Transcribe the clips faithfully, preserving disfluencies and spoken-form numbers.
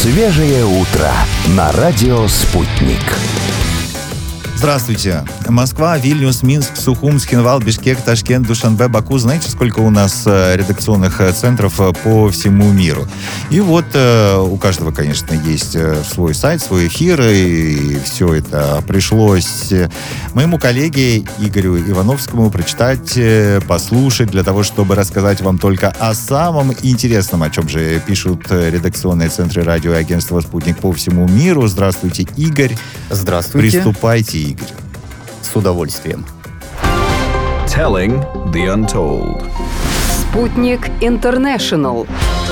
Свежее утро на радио «Спутник». Здравствуйте. Москва, Вильнюс, Минск, Сухум, Схинвал, Бишкек, Ташкент, Душанбе, Баку. Знаете, сколько у нас э, редакционных э, центров э, по всему миру? И вот э, у каждого, конечно, есть э, свой сайт, свой эфир, и все это пришлось э, моему коллеге Игорю Ивановскому прочитать, э, послушать, для того, чтобы рассказать вам только о самом интересном, о чем же пишут э, редакционные центры радио и агентства «Спутник» по всему миру. Здравствуйте, Игорь. Здравствуйте. Приступайте, Игорь. С удовольствием. Telling the Untold. Спутник Интернешнл.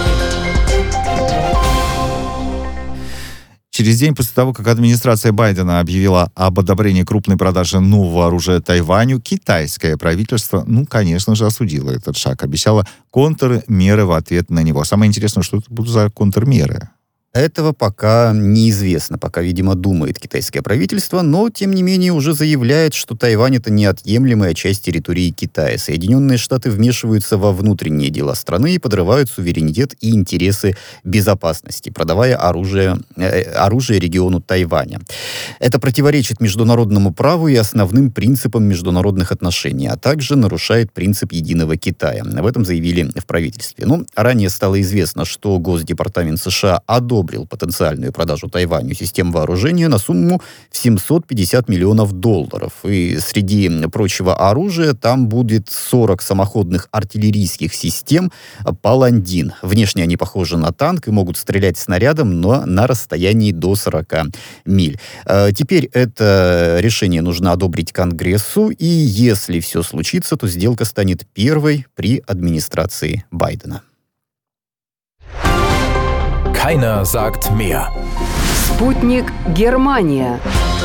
Через день после того, как администрация Байдена объявила об одобрении крупной продажи нового оружия Тайваню, китайское правительство, ну, конечно же, осудило этот шаг. Обещало контрмеры в ответ на него. Самое интересное, что это будут за контрмеры? Этого пока неизвестно, пока, видимо, думает китайское правительство, но, тем не менее, уже заявляет, что Тайвань — это неотъемлемая часть территории Китая. Соединенные Штаты вмешиваются во внутренние дела страны и подрывают суверенитет и интересы безопасности, продавая оружие, э, оружие региону Тайваня. Это противоречит международному праву и основным принципам международных отношений, а также нарушает принцип единого Китая. Об этом заявили в правительстве. Ну, ранее стало известно, что Госдепартамент США одобрил потенциальную продажу Тайваню систем вооружения на сумму в семьсот пятьдесят миллионов долларов. И среди прочего оружия там будет сорок самоходных артиллерийских систем «Паландин». Внешне они похожи на танк и могут стрелять снарядом, но на расстоянии до сорока миль. Теперь это решение нужно одобрить Конгрессу, и если все случится, то сделка станет первой при администрации Байдена. Keiner sagt mehr. Спутник Германия.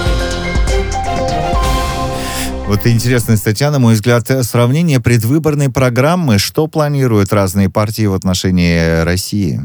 Вот интересная статья, на мой взгляд, сравнение предвыборной программы, что планируют разные партии в отношении России.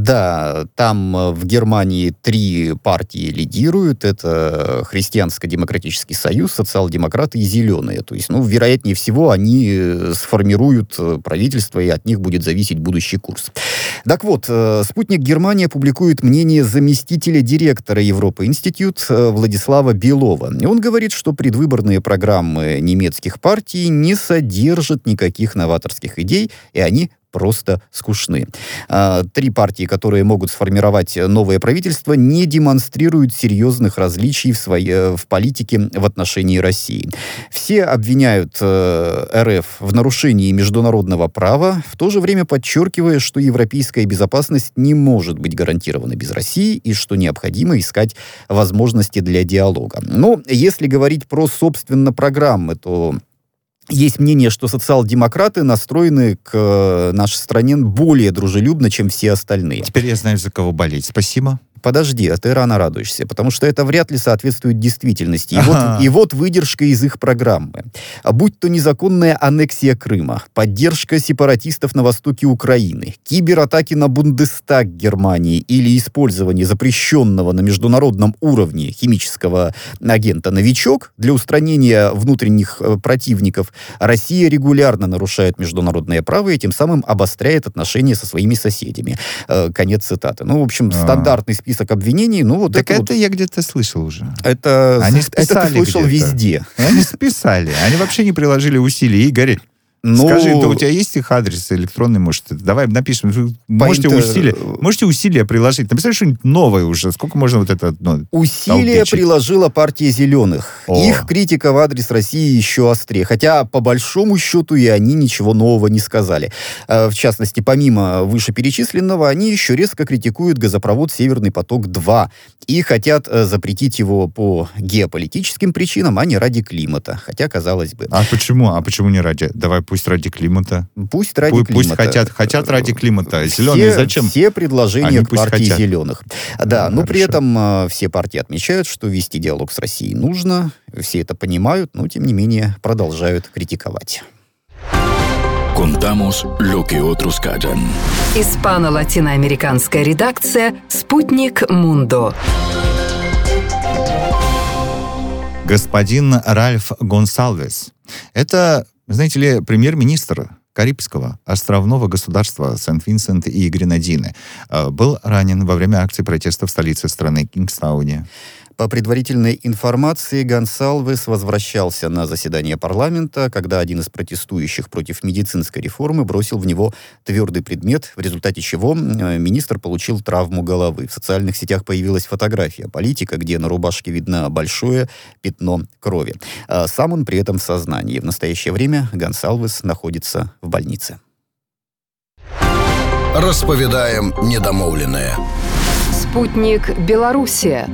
Да, там в Германии три партии лидируют. Это Христианско-демократический союз, социал-демократы и Зеленые. То есть, ну, вероятнее всего, они сформируют правительство, и от них будет зависеть будущий курс. Так вот, «Спутник Германия» публикует мнение заместителя директора Европа Институт Владислава Белова. И он говорит, что предвыборные программы немецких партий не содержат никаких новаторских идей, и они просто скучны. Три партии, которые могут сформировать новое правительство, не демонстрируют серьезных различий в, своей, в политике в отношении России. Все обвиняют эр эф в нарушении международного права, в то же время подчеркивая, что европейская безопасность не может быть гарантирована без России и что необходимо искать возможности для диалога. Но если говорить про, собственно, программы, то есть мнение, что социал-демократы настроены к нашей стране более дружелюбно, чем все остальные. Теперь я знаю, за кого болеть. Спасибо. Подожди, а ты рано радуешься, потому что это вряд ли соответствует действительности. И, ага. вот, и вот выдержка из их программы. Будь то незаконная аннексия Крыма, поддержка сепаратистов на востоке Украины, кибератаки на Бундестаг Германии или использование запрещенного на международном уровне химического агента «Новичок» для устранения внутренних э, противников, Россия регулярно нарушает международное право и тем самым обостряет отношения со своими соседями. Э, конец цитаты. Ну, в общем, А-а-а. стандартный список обвинений, ну вот так это... это вот, я где-то слышал уже. Это, они это ты слышал где-то. везде. Они списали. Они вообще не приложили усилий. Игорь, ну, скажи, да у тебя есть их адрес электронный, может? Давай напишем. Вы можете, интер... усилия, можете усилия приложить. Написали что-нибудь новое уже. Сколько можно вот это... Ну, усилия толпичить? Приложила партия «Зеленых». О. Их критика в адрес России еще острее. Хотя, по большому счету, и они ничего нового не сказали. В частности, помимо вышеперечисленного, они еще резко критикуют газопровод «Северный поток-два» и хотят запретить его по геополитическим причинам, а не ради климата. Хотя, казалось бы... А почему? А почему не ради? Давай Пусть ради климата. Пусть ради пусть, климата. Пусть хотят, хотят ради климата. Зеленые все, зачем? Все предложения Они к партии хотят. «Зеленых». Да, ну, но хорошо. при этом э, все партии отмечают, что вести диалог с Россией нужно. Все это понимают, но, тем не менее, продолжают критиковать. Contamos lo que otros callan. Испано-латиноамериканская редакция «Спутник Мундо». Господин Ральф Гонсалвес. Это, знаете ли, премьер-министр Карибского островного государства Сент-Винсент и Гренадины, был ранен во время акции протеста в столице страны Кингстауне. По предварительной информации, Гонсалвес возвращался на заседание парламента, когда один из протестующих против медицинской реформы бросил в него твердый предмет, в результате чего министр получил травму головы. В социальных сетях появилась фотография политика, где на рубашке видно большое пятно крови. Сам он при этом в сознании. В настоящее время Гонсалвес находится в больнице. Расповедаем недомовленное. Спутник Белоруссия.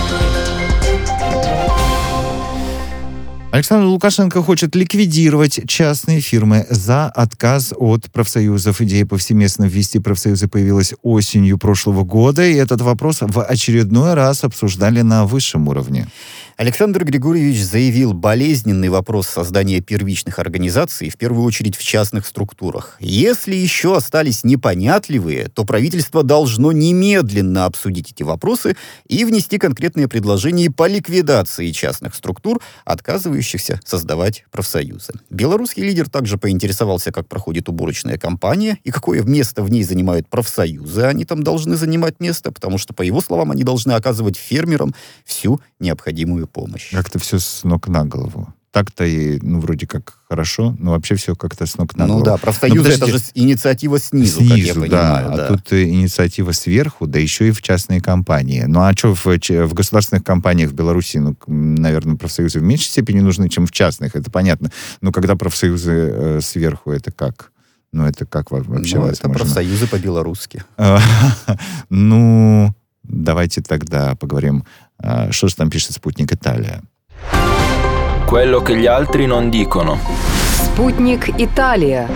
Александр Лукашенко хочет ликвидировать частные фирмы за отказ от профсоюзов. Идея повсеместно ввести профсоюзы появилась осенью прошлого года, и этот вопрос в очередной раз обсуждали на высшем уровне. Александр Григорьевич заявил, болезненный вопрос создания первичных организаций, в первую очередь в частных структурах. Если еще остались непонятливые, то правительство должно немедленно обсудить эти вопросы и внести конкретные предложения по ликвидации частных структур, отказывающихся создавать профсоюзы. Белорусский лидер также поинтересовался, как проходит уборочная кампания и какое место в ней занимают профсоюзы. Они там должны занимать место, потому что, по его словам, они должны оказывать фермерам всю необходимую помощь. Как-то все с ног на голову. Так-то и, ну, вроде как хорошо, но вообще все как-то с ног на голову. Ну да, профсоюзы — это же инициатива снизу, снизу, как я понимаю. Да, да. а тут инициатива сверху, да еще и в частные компании. Ну а что в, в государственных компаниях в Беларуси, ну, наверное, профсоюзы в меньшей степени нужны, чем в частных, это понятно. Но когда профсоюзы э, сверху, это как? Ну это как вообще Ну, возможно? это профсоюзы по-белорусски. Ну, давайте тогда поговорим, что же там пишет «Спутник Италия». Quello che gli altri non dicono. Спутник Италия.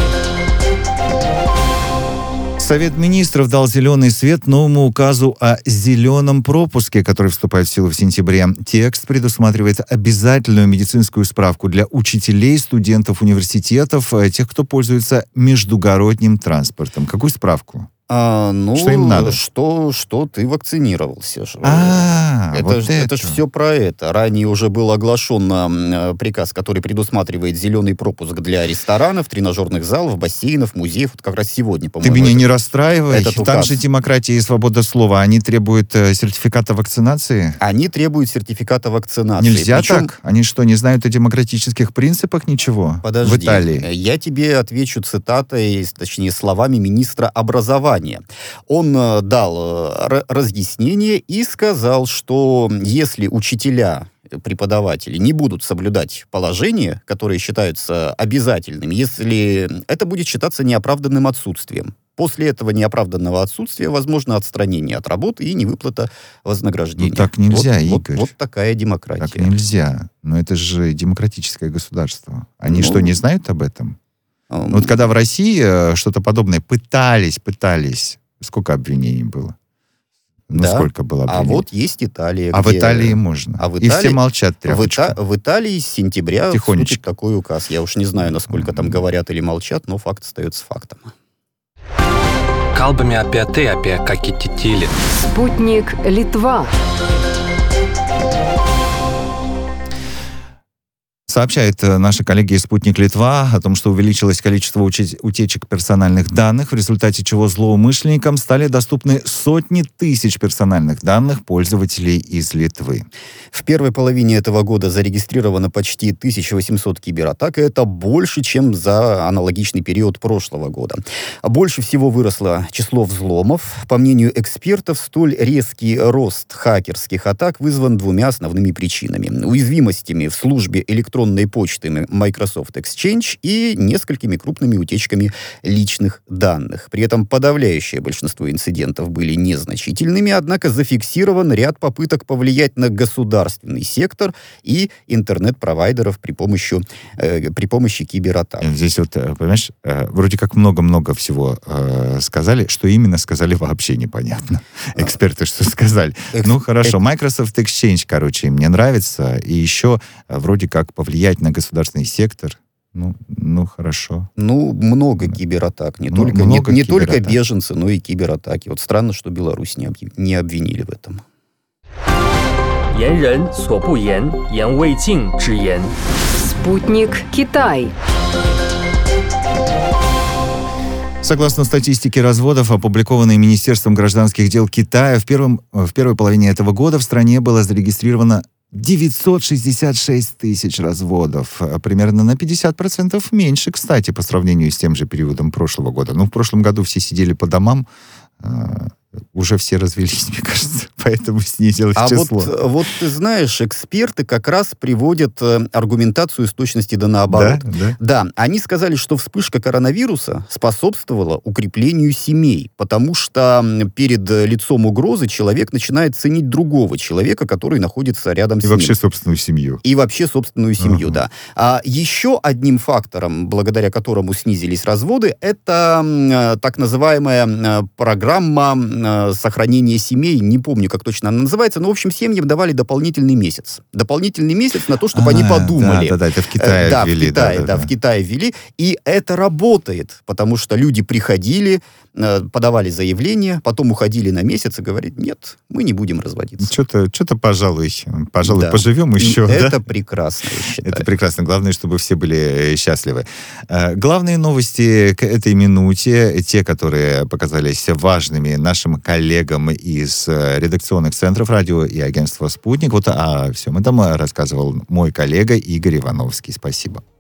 Совет министров дал зеленый свет новому указу о зеленом пропуске, который вступает в силу в сентябре. Текст предусматривает обязательную медицинскую справку для учителей, студентов университетов, тех, кто пользуется междугородним транспортом. Какую справку? А, ну, что им надо? Что, что ты вакцинировался. А, это, вот ж, это ж все про это. Ранее уже был оглашен э, приказ, который предусматривает зеленый пропуск для ресторанов, тренажерных залов, бассейнов, музеев. Вот как раз сегодня, по-моему. Ты меня это, не расстраивай. Там указ. Же демократия и свобода слова. Они требуют э, сертификата вакцинации? Они требуют сертификата вакцинации. Нельзя Причем... так? Они что, не знают о демократических принципах ничего? Подожди. В Италии? Я тебе отвечу цитатой, точнее, словами министра образования. Он э, дал э, разъяснение и сказал, что если учителя, преподаватели не будут соблюдать положения, которые считаются обязательными, если это будет считаться неоправданным отсутствием. После этого неоправданного отсутствия возможно отстранение от работы и невыплата вознаграждения. Ну, так нельзя, вот, Игорь. Вот, вот такая демократия. Так нельзя. Но это же демократическое государство. Они ну, что, не знают об этом? Um... Вот когда в России что-то подобное пытались, пытались, сколько обвинений было? Ну, да. сколько было обвинений? А вот есть Италия. А где... в Италии можно. А в Италии... И все молчат тряпочку. В, Ита... в Италии с сентября Тихонечко. вступит такой указ. Я уж не знаю, насколько там говорят или молчат, но факт остается фактом. Kalbame apie tai, apie ką kiti tyli. Спутник Литва. Сообщает наши коллеги из «Спутник Литва» о том, что увеличилось количество утечек персональных данных, в результате чего злоумышленникам стали доступны сотни тысяч персональных данных пользователей из Литвы. В первой половине этого года зарегистрировано почти тысяча восемьсот кибератак, и это больше, чем за аналогичный период прошлого года. Больше всего выросло число взломов. По мнению экспертов, столь резкий рост хакерских атак вызван двумя основными причинами. Уязвимостями в службе электронной почты Microsoft Exchange и несколькими крупными утечками личных данных. При этом подавляющее большинство инцидентов были незначительными, однако зафиксирован ряд попыток повлиять на государственный сектор и интернет-провайдеров при помощи, э, при помощи кибератак. Здесь вот, понимаешь, вроде как много-много всего э, сказали, что именно сказали, вообще непонятно. Эксперты что сказали. Экс... Ну, хорошо, Microsoft Exchange, короче, им не нравится, и еще вроде как повлиять на государственный сектор. Ну, ну хорошо. Ну, много кибератак. Не, М- только, много не, не кибератак. только беженцы, но и кибератаки. Вот странно, что Беларусь не, объ... не обвинили в этом. 言人所不言，言未尽之言。 Спутник Китай. Согласно статистике разводов, опубликованной Министерством гражданских дел Китая, в, первом, в первой половине этого года в стране было зарегистрировано девятьсот шестьдесят шесть тысяч разводов. Примерно на пятьдесят процентов меньше, кстати, по сравнению с тем же периодом прошлого года. Ну, в прошлом году все сидели по домам, уже все развелись, мне кажется, поэтому снизилось а число. Вот, вот ты знаешь, эксперты как раз приводят аргументацию с точности да наоборот. Да, да? Да, они сказали, что вспышка коронавируса способствовала укреплению семей, потому что перед лицом угрозы человек начинает ценить другого человека, который находится рядом И с ним. И вообще собственную семью. И вообще собственную семью, uh-huh. да. А еще одним фактором, благодаря которому снизились разводы, это э, так называемая э, программа э, сохранения семей. Не помню, как точно она называется, но, в общем, семьям давали дополнительный месяц. Дополнительный месяц на то, чтобы а, они подумали. Да, да, да, это в Китае э, да, ввели. В Китае, да, да, да, в Китае ввели. И это работает, потому что люди приходили, э, подавали заявление, потом уходили на месяц и говорили, нет, мы не будем разводиться. Что-то, что-то пожалуй, пожалуй, да. поживем еще. И да? это прекрасно, я считаю. Это прекрасно. Главное, чтобы все были счастливы. Главные новости к этой минуте, те, которые показались важными нашим коллегам из редакционных центров радио и агентства «Спутник». Вот о всем этом рассказывал мой коллега Игорь Ивановский. Спасибо.